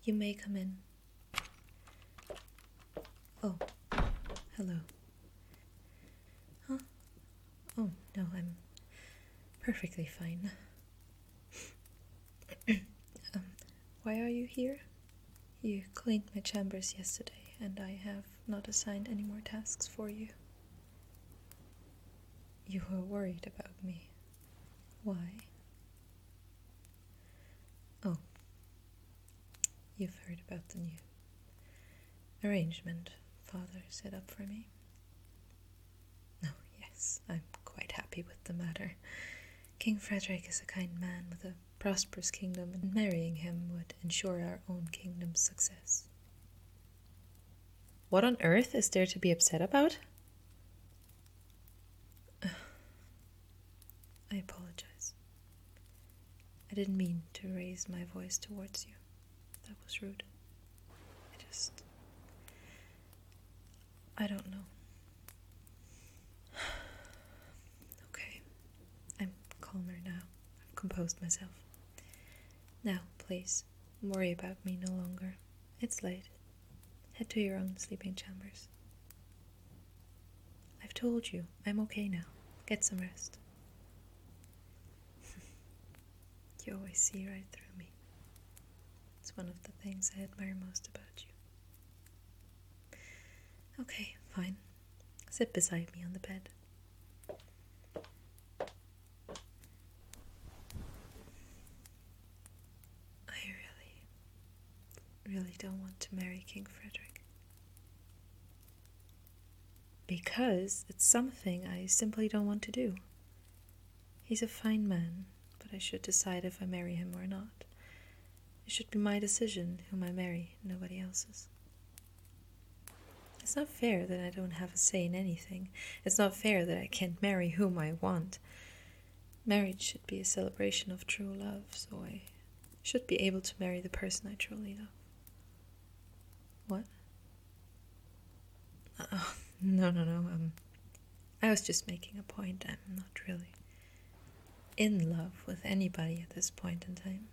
You may come in. Oh, hello. Huh? Oh, no, I'm perfectly fine. Why are you here? You cleaned my chambers yesterday, and I have not assigned any more tasks for you. You were worried about me. Why? Oh, you've heard about the new arrangement Father set up for me. Oh, yes, I'm quite happy with the matter. King Frederick is a kind man with a prosperous kingdom, and marrying him would ensure our own kingdom's success. What on earth is there to be upset about? I apologize. I didn't mean to raise my voice towards you. That was rude. I don't know. Okay, I'm calmer now. I've composed myself. Now, please, worry about me no longer. It's late. Head to your own sleeping chambers. I've told you, I'm okay now. Get some rest. You always see right through me. It's one of the things I admire most about you. Okay, fine. Sit beside me on the bed. I really don't want to marry King Frederick. Because it's something I simply don't want to do. He's a fine man, but I should decide if I marry him or not. It should be my decision whom I marry, nobody else's. It's not fair that I don't have a say in anything. It's not fair that I can't marry whom I want. Marriage should be a celebration of true love, so I should be able to marry the person I truly love. What? No. I was just making a point. I'm not really in love with anybody at this point in time.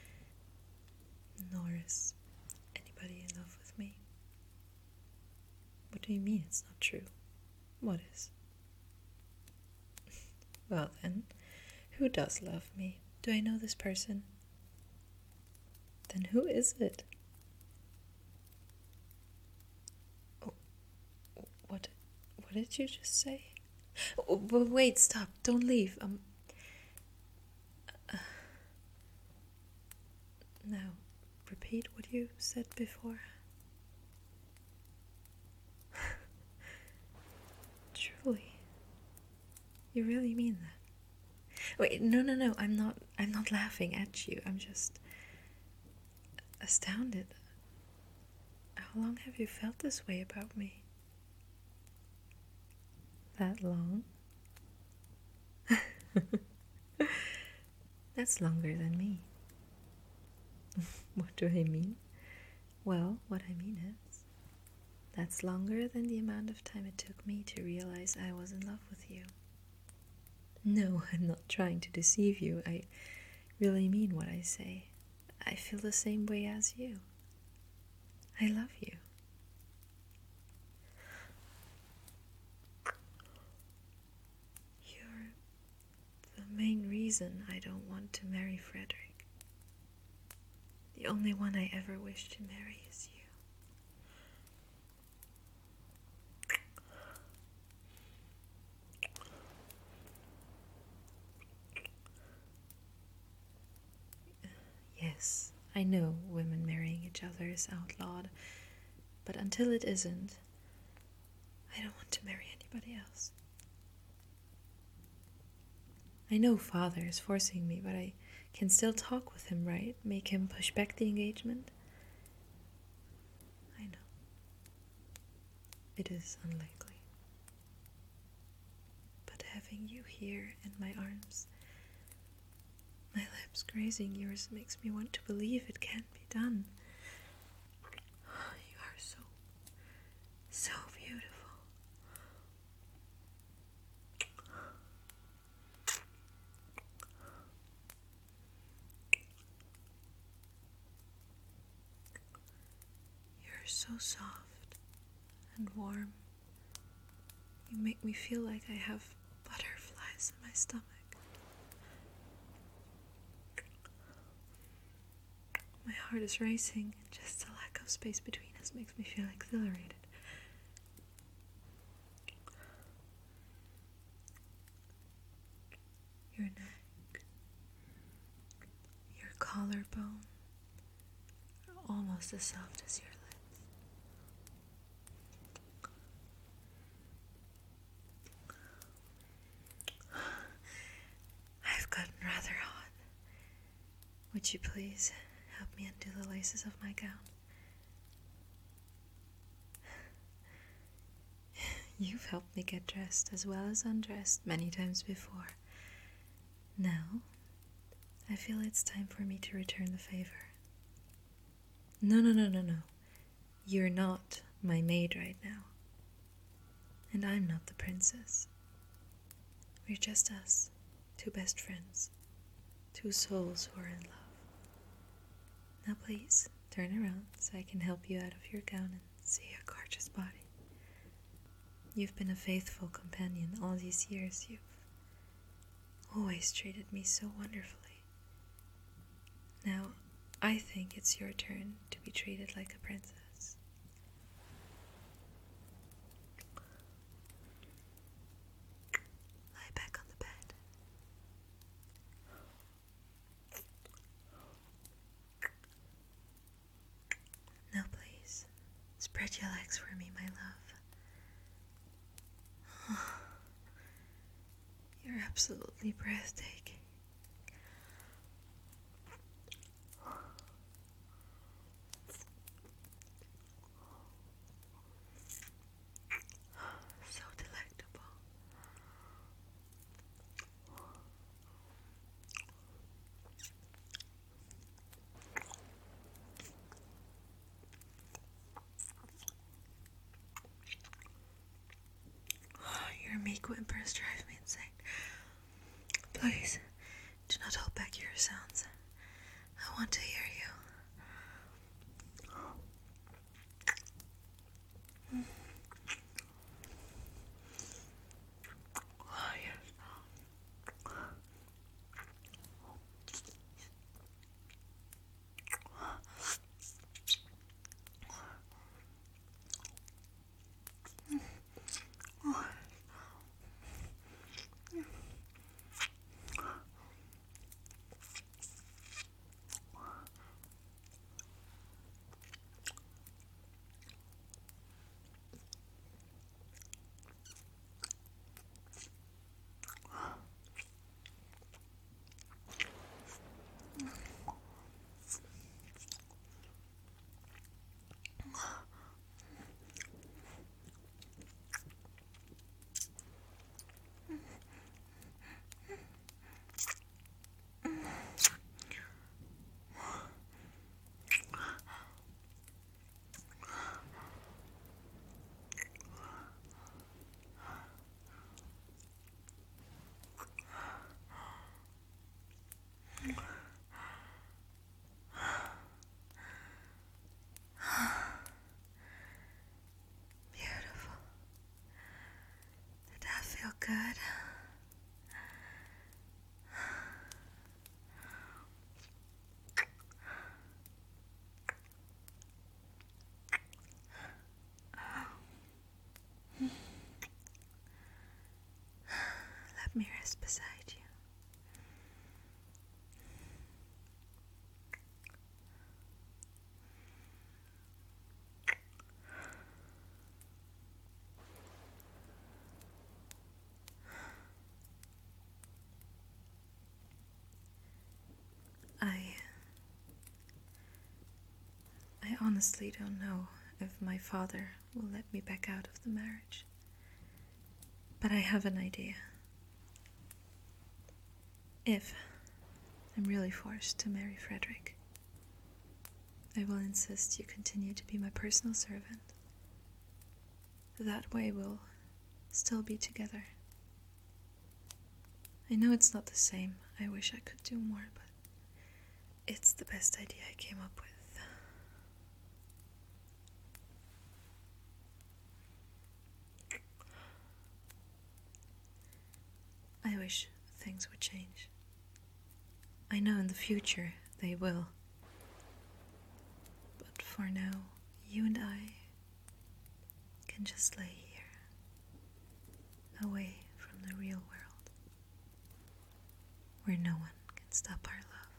Nor is anybody in love with me. What do you mean it's not true? What is? Well then, who does love me? Do I know this person? Then who is it? Oh, what did you just say? Oh, wait, stop, don't leave. Now, repeat what you said before. Truly, you really mean that? Wait, no, I'm not laughing at you. I'm just astounded. How long have you felt this way about me? That long? That's longer than me. What do I mean? Well, what I mean is, that's longer than the amount of time it took me to realize I was in love with you. No, I'm not trying to deceive you. I really mean what I say. I feel the same way as you. I love you. You're the main reason I don't want to marry Frederick. The only one I ever wish to marry is you. Yes, I know women marrying each other is outlawed, but until it isn't, I don't want to marry anybody else. I know Father is forcing me, but I can still talk with him, right? Make him push back the engagement? I know. It is unlikely. But having you here in my arms, my lips grazing yours, makes me want to believe it can be done. You are so beautiful. so soft and warm. You make me feel like I have butterflies in my stomach. My heart is racing, and just the lack of space between us makes me feel exhilarated. Your neck, your collarbone are almost as soft as your lips. I've gotten rather hot. Would you please help me undo the laces of my gown? You've helped me get dressed as well as undressed many times before. Now, I feel it's time for me to return the favor. No. You're not my maid right now. And I'm not the princess. We're just us, two best friends, two souls who are in love. Now please, turn around so I can help you out of your gown and see your gorgeous body. You've been a faithful companion all these years. You've always treated me so wonderfully. Now, I think it's your turn to be treated like a princess. Lie back on the bed. Now please, spread your legs for me, my love. You're absolutely breathtaking. So delectable. Your meek whimpers drive me insane. Please, do not hold back your sounds. I want to hear you. Oh, yes. Beautiful. Did that feel good? Let me rest beside you. I honestly don't know if my father will let me back out of the marriage. But I have an idea. If I'm really forced to marry Frederick, I will insist you continue to be my personal servant. That way we'll still be together. I know it's not the same. I wish I could do more, but it's the best idea I came up with. wish things would change. I know in the future they will. But for now, you and I can just lay here, away from the real world, where no one can stop our love.